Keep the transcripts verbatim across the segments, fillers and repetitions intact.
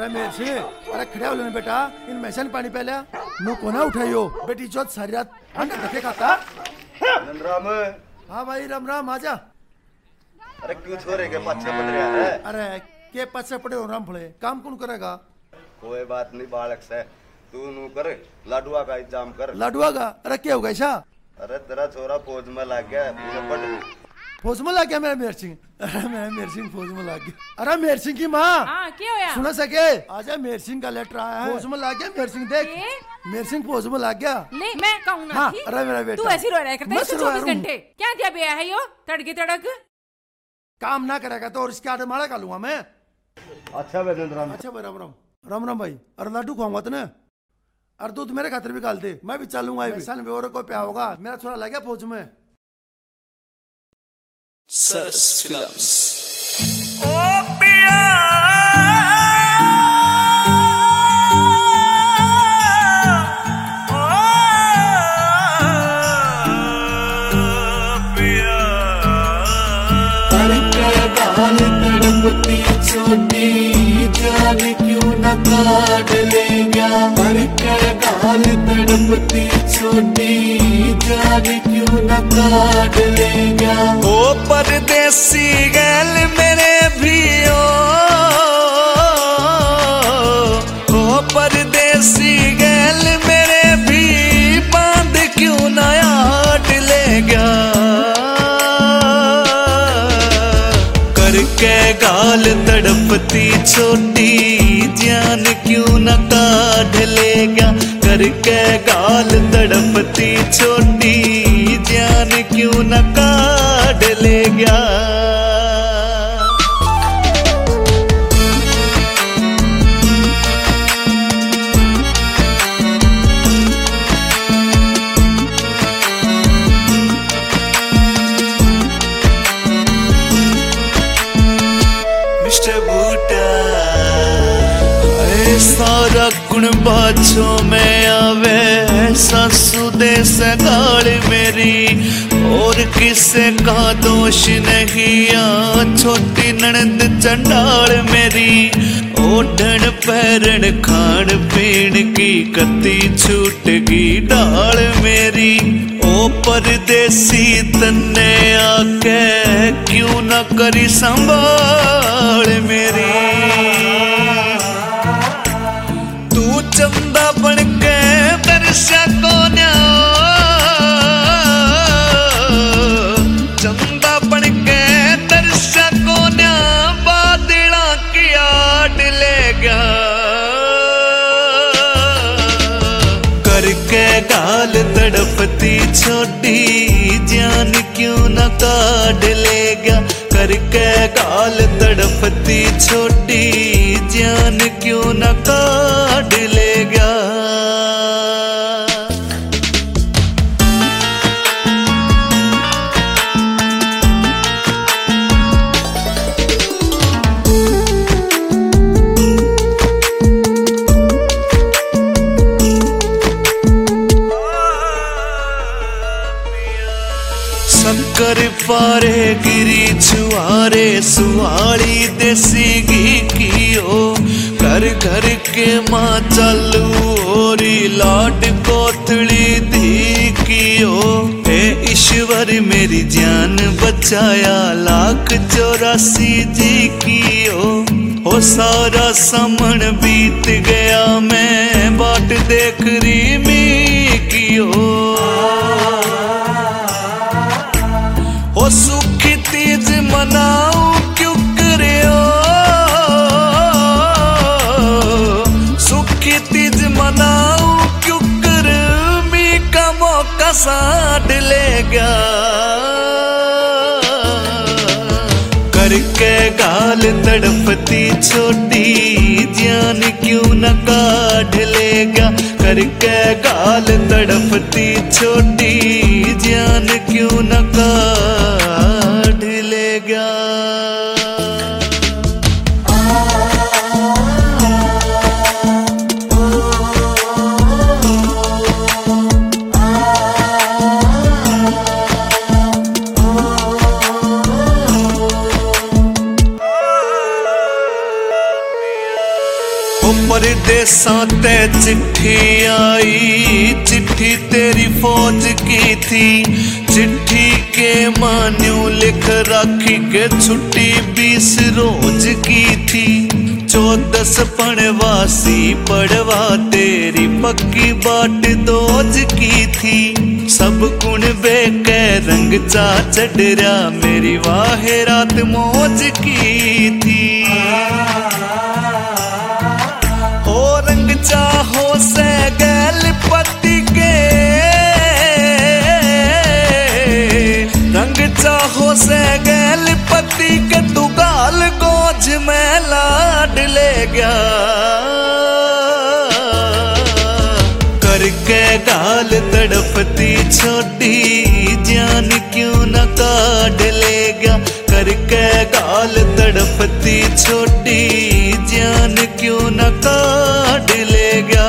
अरे मेरे से अरे खड़े हो लेने बेटा, इन मैसे पानी पहले नो कोना उठाइयो बेटी चौथ सारी रात अंडा धके खाता। राम। हाँ भाई राम राम आजा। अरे क्यों छोरे के पीछे पड़ रहा है? अरे के पीछे पड़े हो राम फले, काम कौन करेगा? कोई बात नहीं बालक से, तू नू कर लाडुआ का इंतजाम कर। लाडुआ का? अरे क्या होगा ऐसा? अरे तेरा छोरा फौज में लग गया, पढ़ फौज में लग गया मेरा मेहर सिंह। अरे मेरा मेहर सिंह फौज में लग गया। अरे मेहर सिंह की माँ हाँ क्या होया? सुना सके आजा, मेहर सिंह का लेटर आया है, फौज में लग गया मेहर सिंह। देख मेहर सिंह फौज में लग गया। ले मैं कहूँ ना हाँ, थी? अरे मेरा बेटा तू ऐसी रो रहा करता है चौबीस घंटे क्या दिया बिया है यो तड़के तड़क काम ना करेगा तो और इसके आधे मारा का लूंगा मैं। अच्छा भाई राम। अच्छा भाई राम राम राम राम भाई। अरे लाडू खाऊंगा तो ना, अरे दूध मेरे खातिर भी काल दे, मैं भी चलूंगा। सन बेवरे को प्या होगा, मेरा छोरा लग गया फौज में। सरस फिल्म्स। ओ पिया ओ पिया करके गाल तड़पती छोटी जान क्यों न काट ले गया। करके गाल तड़पती छोटी जान क्यों न काट ले गया। ओ परदेसी गैल मेरे भी ओ ओ परदेसी गैल मेरे भी बांध क्यों न आट ले गया। करके गाल तड़पती छोटी जान क्यों न काढ़ ले गया। करके गाल तड़पती छोटी जान क्यों न काढ़ ले गया। मिस्टर बूटा सारा गुण बाछो में आवे सासू दे सगाल मेरी और किसे का दोष नहीं। आ छोटी ननद चंडाल मेरी ओढ़न पैरण खान पीन की कती छूट गई डाल मेरी। ओ परदेसी तन्ने आके क्यों न करी संभाल मेरी। चंदा बन के दर्शा को न्या चंदा बन के दर्शा को न्या बादला की आड़ ले गया। करके गाल तड़पती छोटी जान क्यों न काढ़ ले गया। करके गाल तड़पती छोटी जान क्यों न काढ़ ले गया। शक्कर पारे गिरी छुआरे सुहाड़ी देसी घी कियो। घर घर के माँ चालू ओरी लाड कोथड़ी दी कियो। हे ईश्वर मेरी जान बचाया लाख चौरासी जी कियो। ओ सारा समण बीत गया मैं बाट देख री मी कियो। ओ सुखी तीज मनाऊ क्यों करियो। सुखी तीज मनाऊ क्यों कर मी का मौका साध ले गया। करके गाल तड़पती छोटी जान क्यों न काढ़ ले गया। करके गाल तड़पती छोटी जान क्यों न काढ़ ले गया। ओ परदेसां ते चिट्ठी आई, चिट्ठी तेरी फौज की थी। चिट्ठी के मान्यू लिख राखी के छुट्टी बीस रोज की थी। चौदस पणवासी पड़वा तेरी पक्की बाट दोज की थी। सब गुण बेके रंग चा चढ़रा मेरी वाहे रात मौज की थी। ओ रंग चाहो से गैल पति के, रंग चाहो से गैल पति के तू गाल गोज में लाड ले गया। करके गाल तड़पती छोटी जान क्यों न काढ़ ले गया। करके गाल तड़पती छोटी जान क्यों न काढ़ ले गया।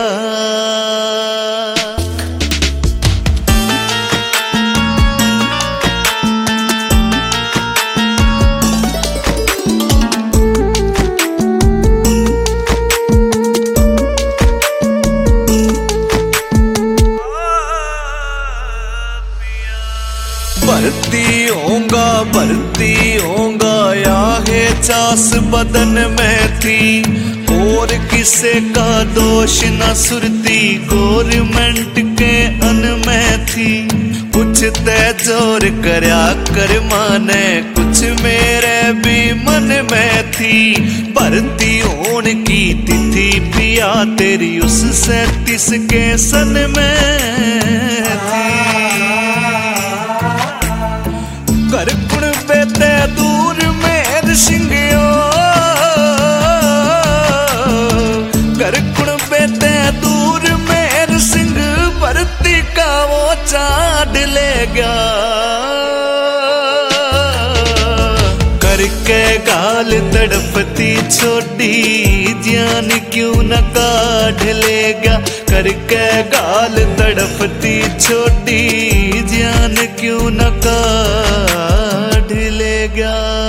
भरती होगा भरती होगा या है चास बदन में थी। और किसे का दोष न सुरती गवर्नमेंट के अन में थी। कुछ तय जोर करया कर माने कुछ मेरे भी मन में थी। भर्ती होने की तिथि पिया तेरी उस सैतीस के सन में थी। कर कुण बेते दूर मेर सिंगियो, कर कुण बेते दूर मेर सिंह भरती का वो चाट ले गया। करके गाल तड़पती छोटी जान क्यों न काढ़ ले गया। करके गाल तड़पती छोटी जान क्यों न काढ़ ले गया।